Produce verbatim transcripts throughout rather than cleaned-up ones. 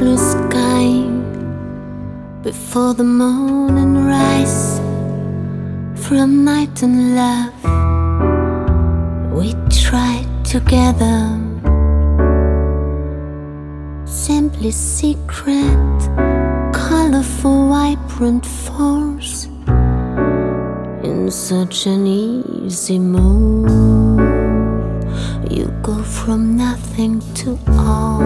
blue sky before the morning rise. From night and love we tried together, simply secret, colorful, vibrant force. In such an easy move, you go from nothing to all.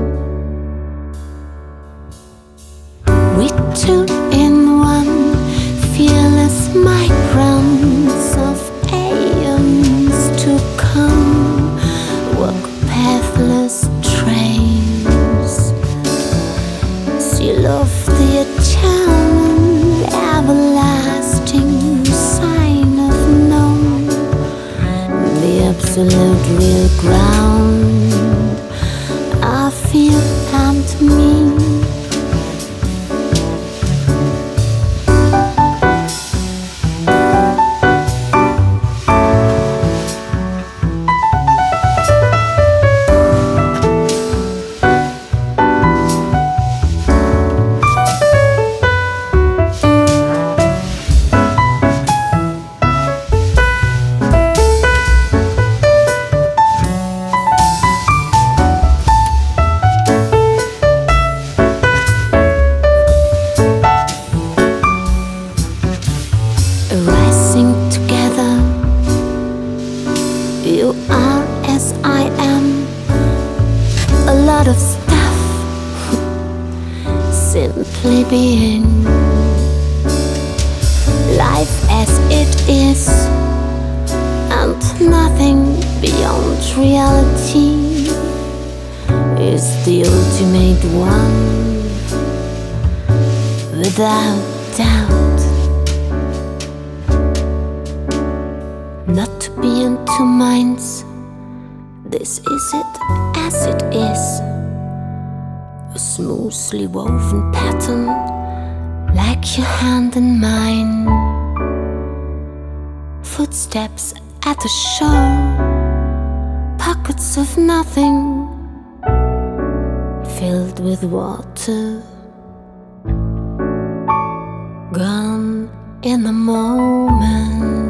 We two in one, fearless migrants of aeons to come, walk pathless trains, seal of the eternal, everlasting sign of no, the absolute real ground, I feel and me. Rising together, you are as I am, a lot of stuff, simply being. Life as it is, and nothing beyond reality, is the ultimate one, without doubt. Not to be in two minds, this is it as it is, a smoothly woven pattern, like your hand in mine. Footsteps at the shore, pockets of nothing, filled with water, gone in a moment.